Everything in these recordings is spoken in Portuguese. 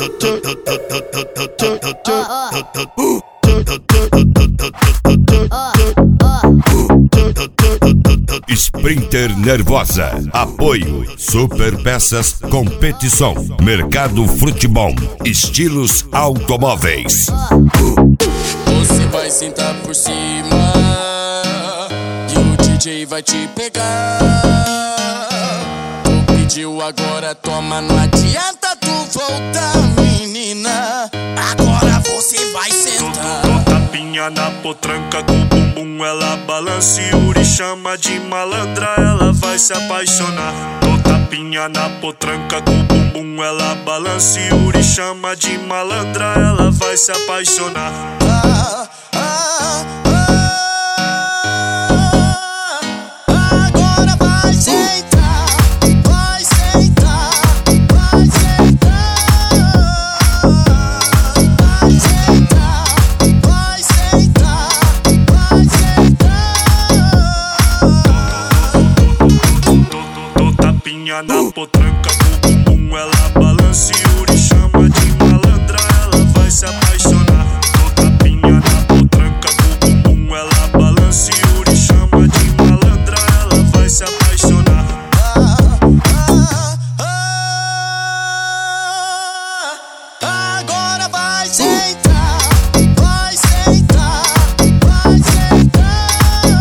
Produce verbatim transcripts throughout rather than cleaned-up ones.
Sprinter Nervosa. Apoio Super Peças Competição. Mercado Futebol. Estilos automóveis. Você vai sentar por cima e o D J vai te pegar. Tu pediu, agora toma, não adianta tu voltar, menina. Agora você vai sentar. Dou tapinha na potranca com o bumbum, ela balança e Yuri chama de malandra, ela vai se apaixonar. Dou tapinha na potranca com o bumbum, ela balança e Yuri chama de malandra, ela vai se apaixonar. Ah, ah, ah, agora vai sentar, vai sentar, vai sentar, vai sentar, vai sentar, vai sentar. Dou tapinha na potranca com o bumbum, ela balança e Yuri chama de malandra, ela vai se apaixonar. Dou tapinha na potranca com o bumbum, ela balança e Yuri chama de malandra, ela vai se apaixonar. Agora vai sentar, vai sentar, vai sentar,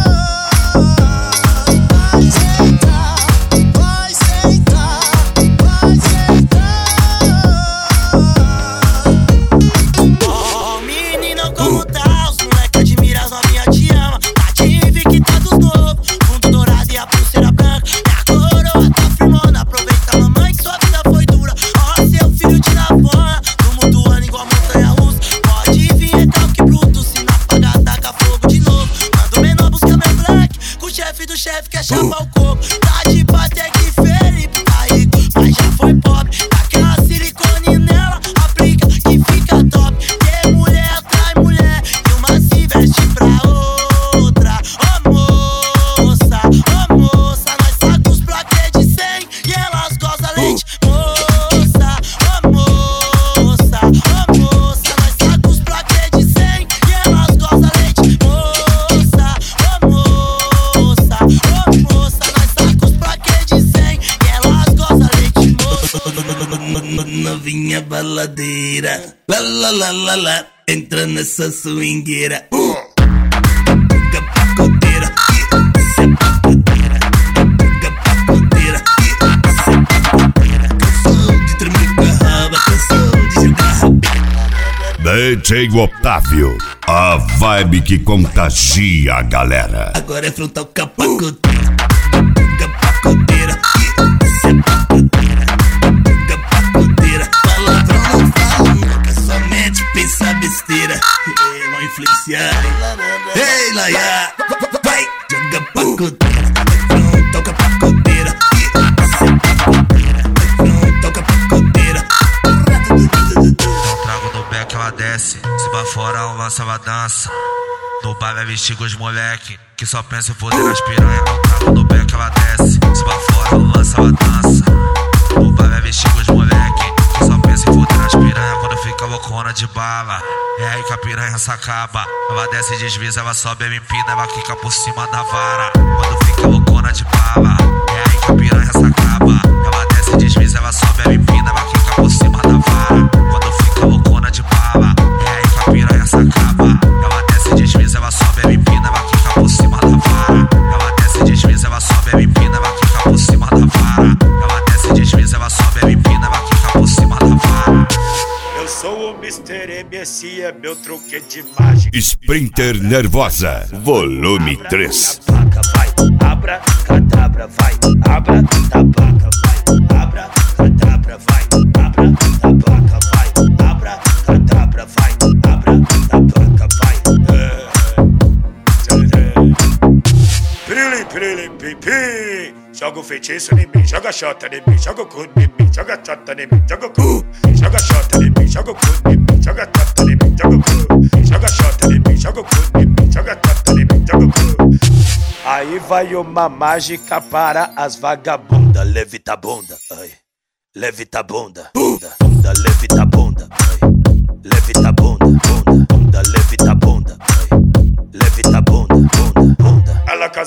vai sentar, vai sentar, vai sentar. Oh, menina, como tá? Os moleque admira, as novinha te ama. A Tive que tá dos novos, fundo dourado e a pulseira branca. E a coroa tá firmona, aproveita, mamãe, que sua vida foi dura. Ó, seu filho de lavona, no mundo ano igual montanha russa. Pode vir, é tal que bruto, se não apagar, taca fogo de novo. Manda o menor buscar meu black, com o chefe do chefe quer chapar o coco. Tá de paz, é que Felipe tá rico, mas já foi pobre. Daquela silicone nela, aplica que fica top. Ter mulher atrai mulher, e uma se veste pra outra. Ô moça, ô moça, nós saca os plaquês de cem e elas gozam leite. Moça, ô moça, ô moça, nós saca os plaquês de cem e elas gozam leite. Moça, ô moça, ô moça, nós saca os plaquês de cem e elas gozam leite. Novinha baladeira, lá lá lá lá lá, entra nessa swingueira. Fica pacoteira, cê é pacoteira, fica pacoteira, cê é pacoteira. Cansou de tremer com a raba, cansou de jogar rabeira. D J Otávio. A vibe que contagia a galera. Agora é frontal com a pacoteira, fica pacoteira, cê é pacoteira, fica pacoteira. Palavrão não fala nunca, somente pensa besteira. Ei, vão influenciar, ei, Laia, vai, joga pacoteira, vai frontal com a pacoteira, cê é pacoteira, vai frontal com a pacoteira. Trago no beck, ela desce. Se vai fora, ela lança, ela dança. No bar vai vestir com os moleque que só pensa em foder nas piranha. Trago no beck, ela desce. Se vai fora, ela lança, ela dança. No bar vai vestir com os moleque que só pensa em foder nas piranha. Quando fica loucona de bala, é aí que a piranha se acaba. Ela desce e desliza, ela sobe, ela empina, ela quica por cima da vara. Quando fica loucona de bala, é aí que a piranha se acaba. Ela desce e desliza, ela sobe, ela empina, ela quica por cima da vara. Quando fica loucona de bala, é aí que a piranha se acaba. Ela desce e desliza, ela sobe, ela empina, ela quica por cima da vara. Ela desce e desliza, ela sobe, ela empina, ela quica por cima da vara. Ela desce e desliza, ela sobe, ela empina, ela quica por cima da vara. Eu sou o mister M S, é meu truque de mágica. Sprinter Nervosa. Volume três. Tabaca, vai, abra, cadabra, vai, abra, tabaca, vai, abra, cadabra, vai, abra, tabaca, vai, abra, cadabra, vai, abra, tabaca, vai. Pirili, pirili, pim, pim. Joga o feitiço em mim, joga chota em mim, joga o cu em mim, joga chota em mim, joga o cu. Joga chota em mim, joga o cu em mim, joga chota em mim, joga o cu. Joga chota em mim, joga o cu em mim, joga chota em mim, joga o cu. Aí vai uma mágica para as vagabundas. Levita a bunda, ai. Levita a bunda, bunda, bunda, levita a bunda.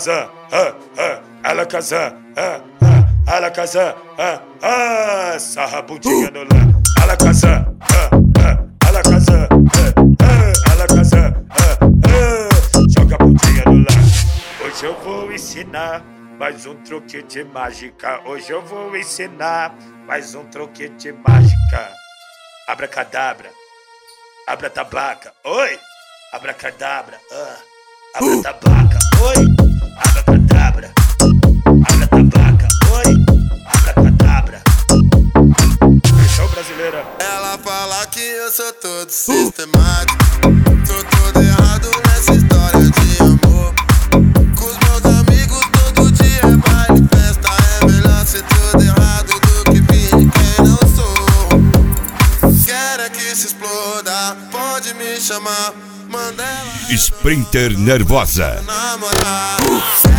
Alakazam, ah, ah, Alakazam, ah, ah, Alakazam, ah, ah, sarra a bundinha no lá. Alakazam, ah, ah, Alakazam, ah, ah, Alakazam, ah, ah, joga a bundinha no lá. Hoje eu vou ensinar mais um truque de mágica. Hoje eu vou ensinar mais um truque de mágica. Abracadabra, abratabaca, oi, abracadabra, ah, abratabaca, oi, abracadabra, abratabaca, oi, abracadabra. Versão brasileira. Ela fala que eu sou todo sistemático, tô todo errado nessa história de amor. Com os meus amigos todo dia é baile, festa, é melhor ser tudo errado do que fingir quem não sou. Quero é que se exploda, pode me chamar, Mandela. Sprinter Nervosa. Namorar.